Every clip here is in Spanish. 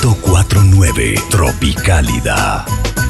104.9 Tropicálida.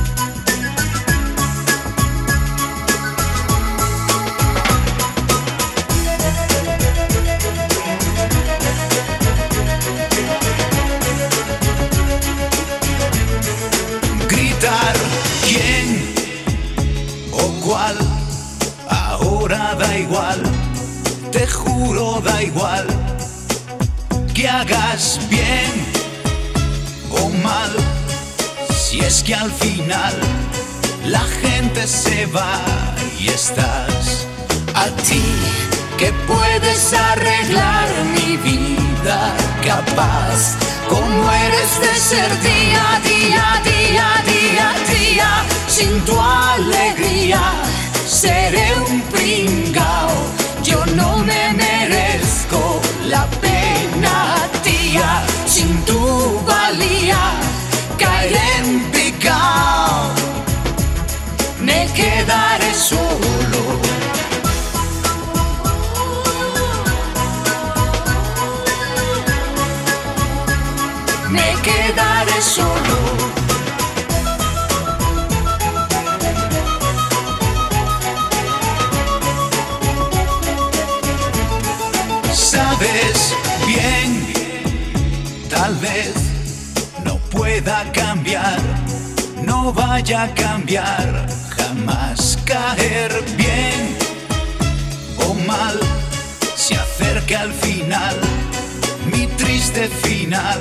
Gritar quién o cuál, ahora da igual, te juro da igual, que hagas bien o mal, si es que al final la gente se va y estás a ti, que puedes arreglar mi vida, capaz como eres de ser día, día, día, día, día, sin tu alegría seré un pringao, yo no me merezco la pena, tía, sin tu valía caeré en picao, me quedaré solo. Me quedaré solo. Sabes bien, tal vez no pueda cambiar, no vaya a cambiar, jamás caer bien o mal, se acerca al final, mi triste final.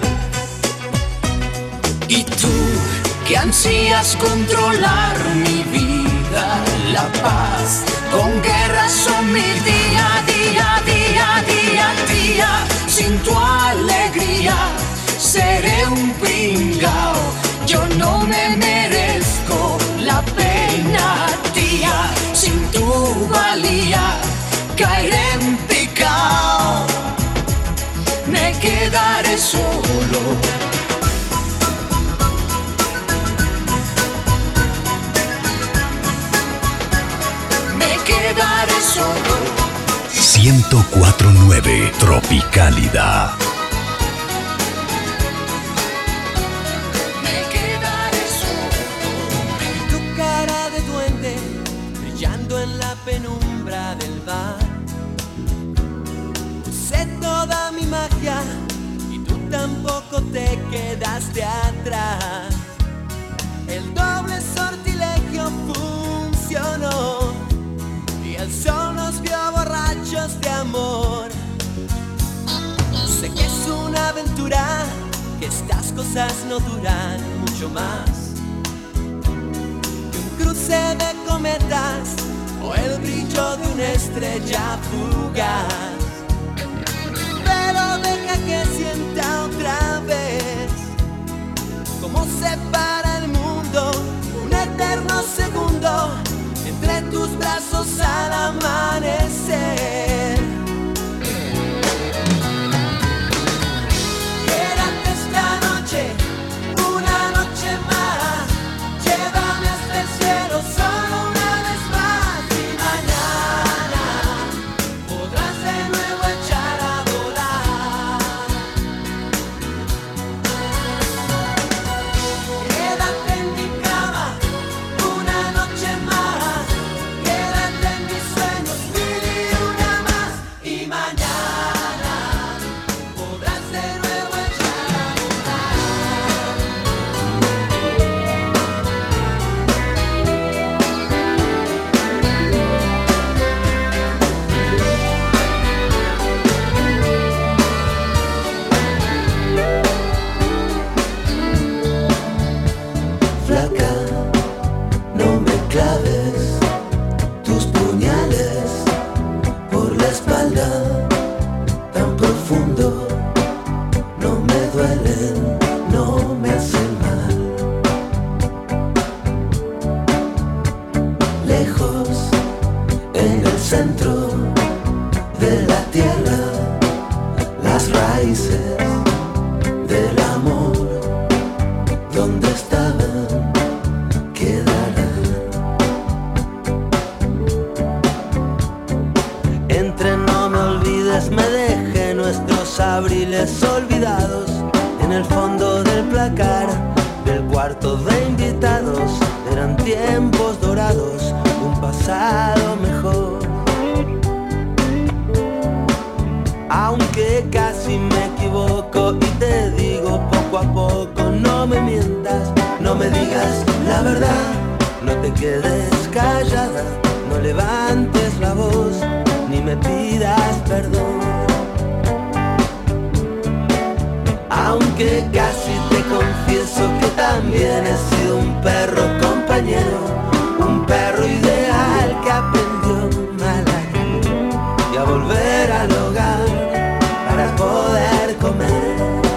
Y tú, que ansías controlar mi vida, la paz, con guerras son mi día, día, día, día, día, sin tu alegría seré un pringao, yo no me merezco la pena, tía, sin tu valía caeré en picao, me quedaré solo. Quedaré solo. 104.9 Tropicálida. Me quedaré solo. Tu cara de duende brillando en la penumbra del bar. Usé toda mi magia y tú tampoco te quedaste atrás. El doble sortilegio funcionó. El sol nos vio borrachos de amor. Sé que es una aventura, que estas cosas no duran mucho más que un cruce de cometas o el brillo de una estrella fugaz. Pero deja que sienta otra vez cómo se para el mundo, un eterno segundo entre tus brazos al amanecer. Quédate esta noche, una noche más, llévame hasta el cielo solo una vez más y mañana podrás de nuevo echar a volar. Quédate en mi cama, una noche más. Quédate en mis sueños, vivir una más y mañana podrás de nuevo echar a Flaca, no me claves tus puñales por la espalda tan profundo, no me duelen, no me hacen mal. Lejos, en el centro de la tierra, las raíces del amor, donde estaban, quedarán. Entre no me olvides, me dejé nuestros abriles olvidados en el fondo del planeta. la cara del cuarto de invitados. Eran tiempos dorados, un pasado mejor. Aunque casi me equivoco y te digo poco a poco, no me mientas, no me digas la verdad, no te quedes callada, no levantes la voz, ni me pidas perdón. Aunque casi te confieso que también he sido un perro compañero, un perro ideal que aprendió a ladrar y a volver al hogar para poder comer.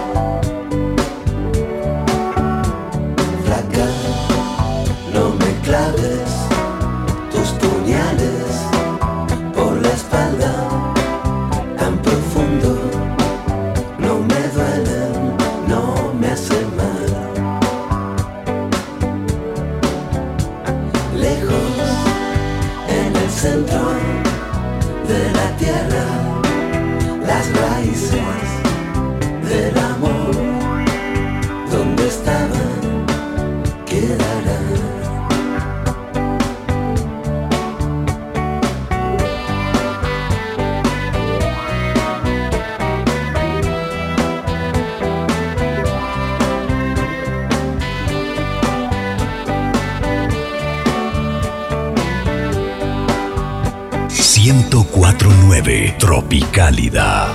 Flaca, no me claves tus puñales por la espalda tan profundo, no me duelen, no me hacen mal. Lejos, en el centro de la tierra, las raíces del amor, donde estaban, quedarán. .49 Tropicálida.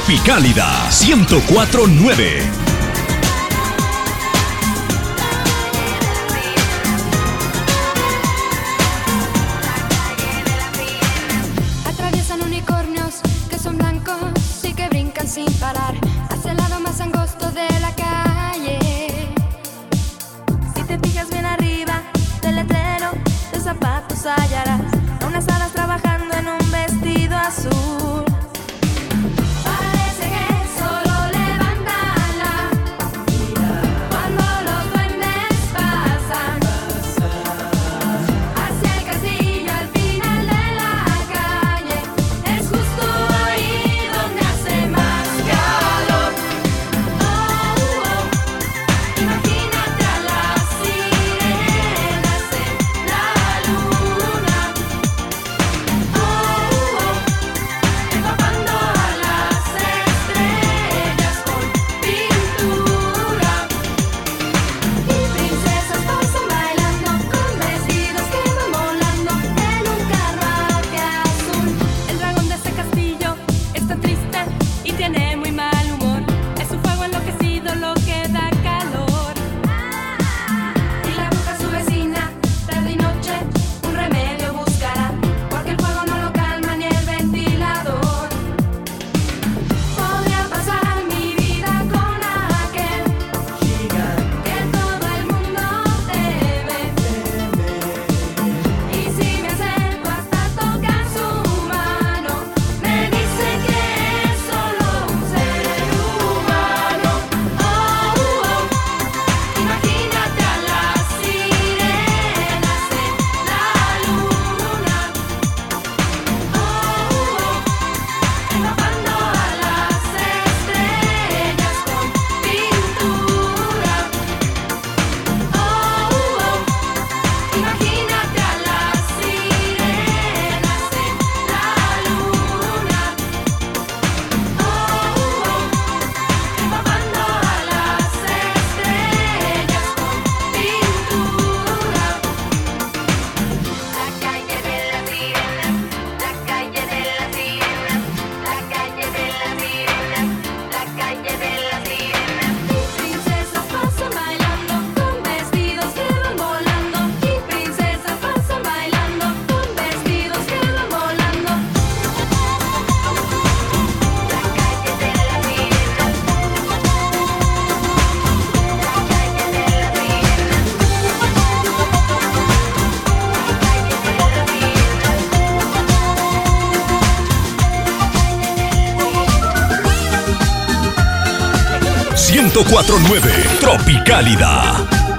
Tropicálida 104.9. Atraviesan unicornios que son blancos y que brincan sin parar hacia el lado más angosto de la calle. Si te fijas bien arriba del letrero de zapatos hallarás a unas hadas trabajando en un vestido azul. Parece que solo levantan la mira cuando los duendes pasan hacia el castillo al final de la calle. Es justo ahí donde hace más calor. Oh, oh. Imagínate a las sirenas en la luna. Oh, oh. Empapando a las estrellas con pintura. Y princesas pasan bailando con vestidos que van volando en un carruaje azul. El dragón de ese castillo está triste y tiene muy mal humor. Es un fuego enloquecido lo que da calor. Y la bruja su vecina, tarde y noche, un remedio buscará, porque el fuego no lo calma ni el ventilador. Podría pasar mi vida con aquel gigante que todo el mundo teme. Y si me acerco hasta tocar su mano, me dice que es solo un ser humano. Oh, oh. Imagínate a las sirenas en la luna. Oh, oh. Empapando a las estrellas con pintura. Oh, oh. Imagínate a las sirenas en la luna. Oh, oh. Empapando a las estrellas con pintura. La calle de las sirenas, la calle de las sirenas, la calle de las sirenas, la calle de las sirenas. Princesas pasan bailando con vestidos que van volando. Y princesas pasan bailando con vestidos que van volando. La calle de las sirenas, la calle de las Ciento 104.9 Tropicálida.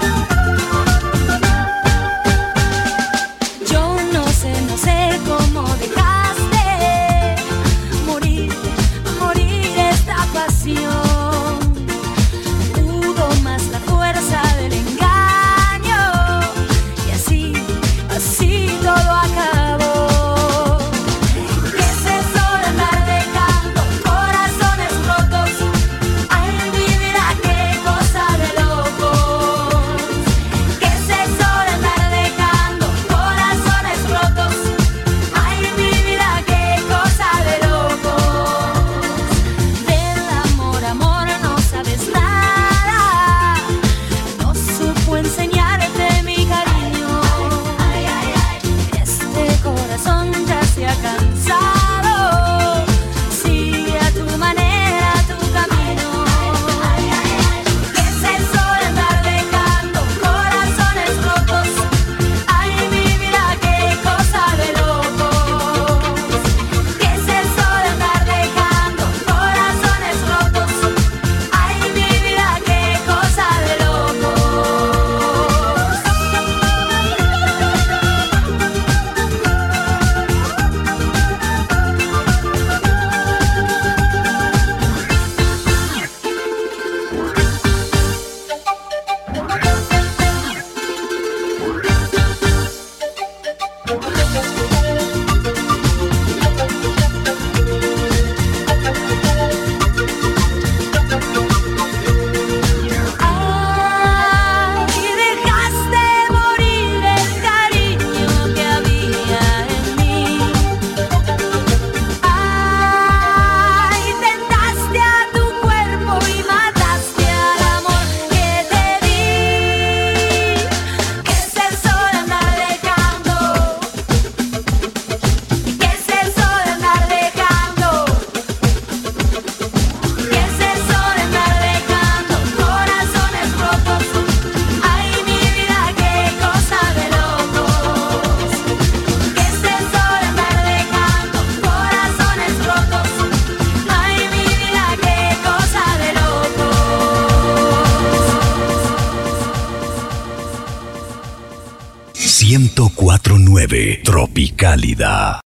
Yo no sé cómo dejaste morir esta pasión. Pudo más la fuerza del engaño y así todo acabó. ¿Qué es eso de andar dejando corazones rotos? Ay, mi vida, qué cosa de loco. 104.9 Tropicálida.